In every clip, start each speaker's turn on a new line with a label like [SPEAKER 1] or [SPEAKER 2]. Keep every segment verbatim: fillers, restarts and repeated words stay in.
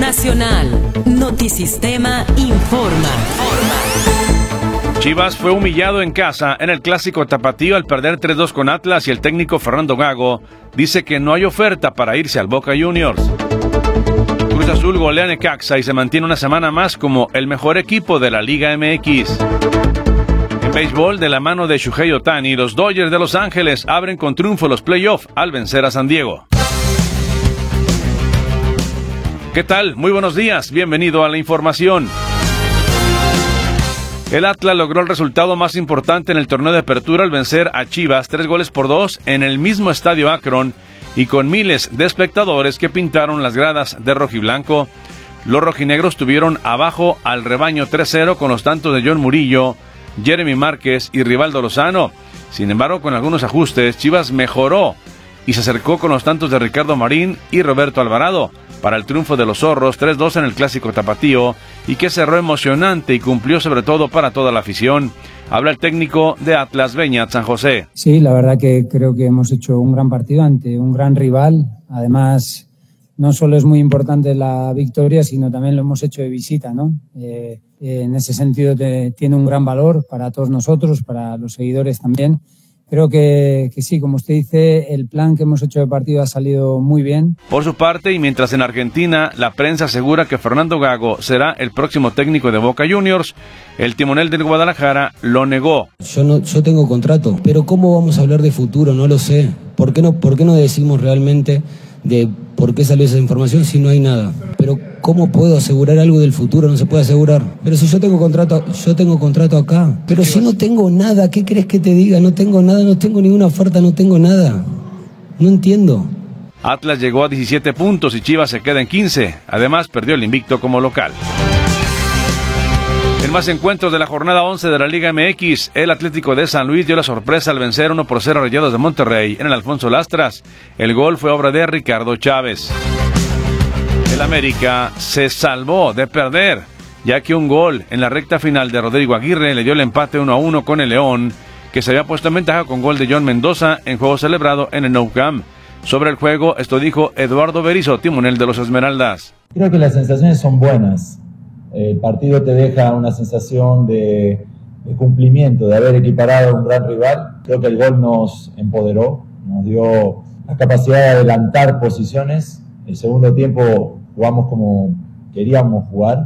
[SPEAKER 1] Nacional. Notisistema informa.
[SPEAKER 2] Chivas fue humillado en casa en el clásico tapatío al perder tres dos con Atlas y el técnico Fernando Gago dice que no hay oferta para irse al Boca Juniors. Cruz Azul golea a Necaxa y se mantiene una semana más como el mejor equipo de la Liga M X. En béisbol, de la mano de Shohei Ohtani, los Dodgers de Los Ángeles abren con triunfo los playoffs al vencer a San Diego. ¿Qué tal? Muy buenos días, bienvenido a la información. El Atlas logró el resultado más importante en el torneo de apertura al vencer a Chivas tres goles por dos en el mismo estadio Akron y con miles de espectadores que pintaron las gradas de rojiblanco. Los rojinegros tuvieron abajo al rebaño tres cero con los tantos de John Murillo, Jeremy Márquez y Rivaldo Lozano. Sin embargo, con algunos ajustes, Chivas mejoró y se acercó con los tantos de Ricardo Marín y Roberto Alvarado para el triunfo de los zorros tres dos en el clásico tapatío y que cerró emocionante y cumplió sobre todo para toda la afición. Habla el técnico de Atlas, Beñat San José.
[SPEAKER 3] Sí, la verdad que creo que hemos hecho un gran partido ante un gran rival. Además, no solo es muy importante la victoria, sino también lo hemos hecho de visita, ¿no? Eh, eh, en ese sentido te, tiene un gran valor para todos nosotros, para los seguidores también. Creo que, que sí, como usted dice, el plan que hemos hecho de partido ha salido muy bien.
[SPEAKER 2] Por su parte, y mientras en Argentina la prensa asegura que Fernando Gago será el próximo técnico de Boca Juniors, el timonel del Guadalajara lo negó.
[SPEAKER 4] Yo no, yo tengo contrato, pero ¿cómo vamos a hablar de futuro? No lo sé. ¿Por qué no, por qué no decimos realmente de por qué salió esa información si no hay nada? Pero ¿cómo puedo asegurar algo del futuro? No se puede asegurar. Pero si yo tengo contrato, yo tengo contrato acá. Pero si no tengo nada, ¿qué crees que te diga? No tengo nada, no tengo ninguna oferta, no tengo nada. No entiendo.
[SPEAKER 2] Atlas llegó a diecisiete puntos y Chivas se queda en quince. Además, perdió el invicto como local. En más encuentros de la jornada once de la Liga M X, el Atlético de San Luis dio la sorpresa al vencer uno por cero a Rayados de Monterrey en el Alfonso Lastras. El gol fue obra de Ricardo Chávez. El América se salvó de perder, ya que un gol en la recta final de Rodrigo Aguirre le dio el empate uno a uno con el León, que se había puesto en ventaja con gol de John Mendoza en juego celebrado en el Nou Camp. Sobre el juego, esto dijo Eduardo Berizzo, timonel de los Esmeraldas.
[SPEAKER 5] Creo que las sensaciones son buenas. El partido te deja una sensación de, de cumplimiento, de haber equiparado a un gran rival. Creo que el gol nos empoderó, nos dio la capacidad de adelantar posiciones. El segundo tiempo jugamos como queríamos jugar.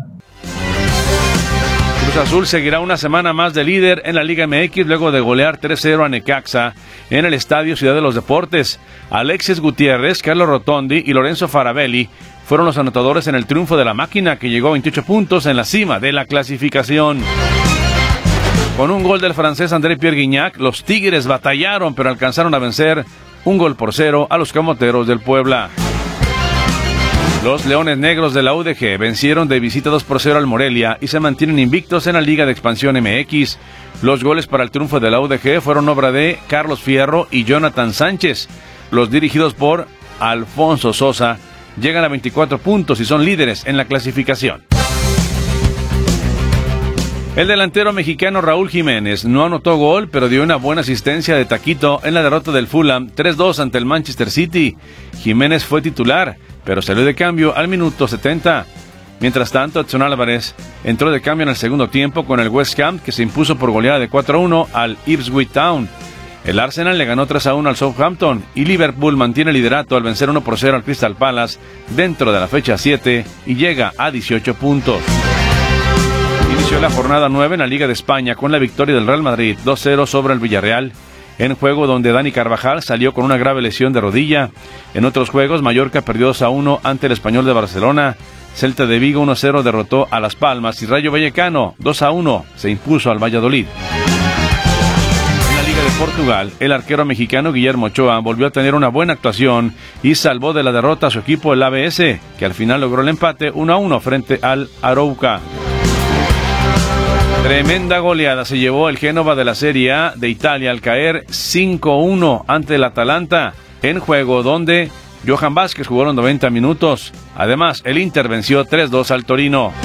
[SPEAKER 2] Cruz Azul seguirá una semana más de líder en la Liga M X luego de golear tres cero a Necaxa en el Estadio Ciudad de los Deportes. Alexis Gutiérrez, Carlos Rotondi y Lorenzo Farabelli fueron los anotadores en el triunfo de la máquina, que llegó a veintiocho puntos en la cima de la clasificación. Con un gol del francés André Pierre Guignac, los Tigres batallaron pero alcanzaron a vencer un gol por cero a los Camoteros del Puebla. Los Leones Negros de la U D G vencieron de visita dos por cero al Morelia y se mantienen invictos en la Liga de Expansión M X. Los goles para el triunfo de la U D G fueron obra de Carlos Fierro y Jonathan Sánchez. Los dirigidos por Alfonso Sosa llegan a veinticuatro puntos y son líderes en la clasificación. El delantero mexicano Raúl Jiménez no anotó gol, pero dio una buena asistencia de taquito en la derrota del Fulham tres dos ante el Manchester City. Jiménez fue titular, pero salió de cambio al minuto setenta. Mientras tanto, Edson Álvarez entró de cambio en el segundo tiempo con el West Ham, que se impuso por goleada de cuatro a uno al Ipswich Town. El Arsenal le ganó tres a uno al Southampton y Liverpool mantiene el liderato al vencer uno por cero al Crystal Palace dentro de la fecha siete y llega a dieciocho puntos. Inició la jornada nueve en la Liga de España con la victoria del Real Madrid dos cero sobre el Villarreal, en juego donde Dani Carvajal salió con una grave lesión de rodilla. En otros juegos, Mallorca perdió dos a uno ante el Español de Barcelona, Celta de Vigo uno a cero derrotó a Las Palmas y Rayo Vallecano dos a uno se impuso al Valladolid. De Portugal, el arquero mexicano Guillermo Ochoa volvió a tener una buena actuación y salvó de la derrota a su equipo el A B S, que al final logró el empate uno a uno frente al Arouca. Tremenda goleada se llevó el Génova de la Serie A de Italia al caer cinco a uno ante el Atalanta, en juego donde Johan Vázquez jugó los noventa minutos. Además, el Inter venció tres dos al Torino.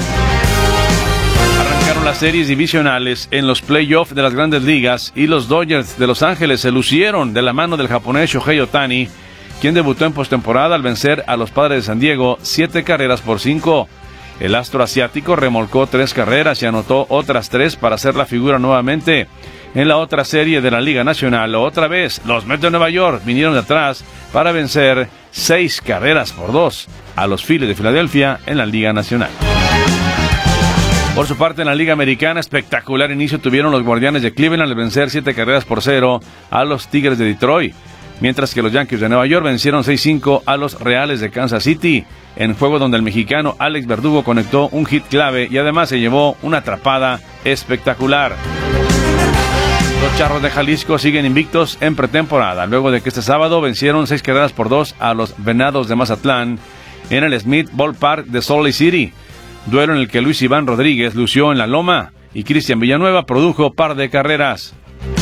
[SPEAKER 2] Las series divisionales en los playoffs de las Grandes Ligas y los Dodgers de Los Ángeles se lucieron de la mano del japonés Shohei Ohtani quien debutó en postemporada al vencer a los Padres de San Diego siete carreras por cinco. El astro asiático remolcó tres carreras y anotó otras tres para hacer la figura nuevamente. En la otra serie de la Liga Nacional, otra vez, los Mets de Nueva York vinieron de atrás para vencer seis carreras por dos a los Phillies de Filadelfia en la Liga Nacional. Por su parte, en la Liga Americana, espectacular inicio tuvieron los Guardianes de Cleveland al vencer siete carreras por cero a los Tigres de Detroit, mientras que los Yankees de Nueva York vencieron seis cinco a los Reales de Kansas City, en juego donde el mexicano Alex Verdugo conectó un hit clave y además se llevó una atrapada espectacular. Los Charros de Jalisco siguen invictos en pretemporada, luego de que este sábado vencieron seis carreras por dos a los Venados de Mazatlán en el Smith Ballpark de Salt Lake City, duelo en el que Luis Iván Rodríguez lució en la loma y Cristian Villanueva produjo par de carreras.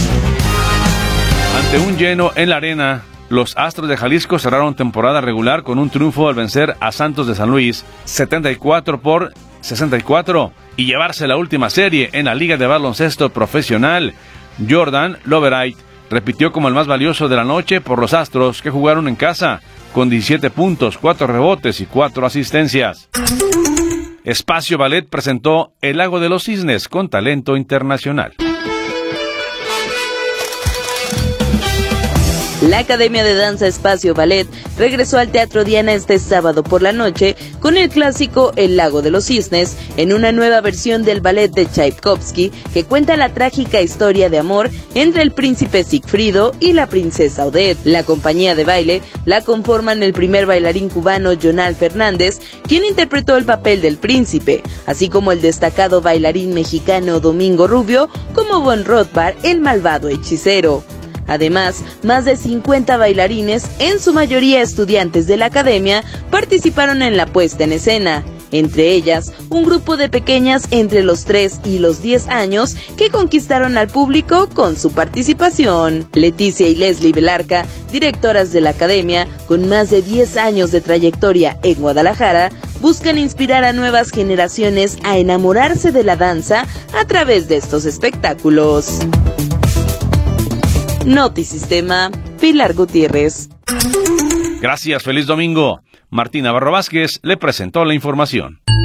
[SPEAKER 2] Ante un lleno en la arena, los Astros de Jalisco cerraron temporada regular con un triunfo al vencer a Santos de San Luis setenta y cuatro por sesenta y cuatro y llevarse la última serie en la Liga de Baloncesto Profesional. Jordan Loverite repitió como el más valioso de la noche por los Astros, que jugaron en casa con diecisiete puntos, cuatro rebotes y cuatro asistencias. Espacio Ballet presentó El Lago de los Cisnes con talento internacional.
[SPEAKER 6] La Academia de Danza Espacio Ballet regresó al Teatro Diana este sábado por la noche con el clásico El Lago de los Cisnes, en una nueva versión del ballet de Tchaikovsky que cuenta la trágica historia de amor entre el príncipe Sigfrido y la princesa Odette. La compañía de baile la conforman el primer bailarín cubano Jonal Fernández, quien interpretó el papel del príncipe, así como el destacado bailarín mexicano Domingo Rubio como Von Rothbard, el malvado hechicero. Además, más de cincuenta bailarines, en su mayoría estudiantes de la academia, participaron en la puesta en escena. Entre ellas, un grupo de pequeñas entre los tres y los diez años que conquistaron al público con su participación. Leticia y Leslie Velarca, directoras de la academia, con más de diez años de trayectoria en Guadalajara, buscan inspirar a nuevas generaciones a enamorarse de la danza a través de estos espectáculos. Notisistema, Pilar Gutiérrez.
[SPEAKER 2] Gracias, feliz domingo. Martín Navarro Vázquez le presentó la información.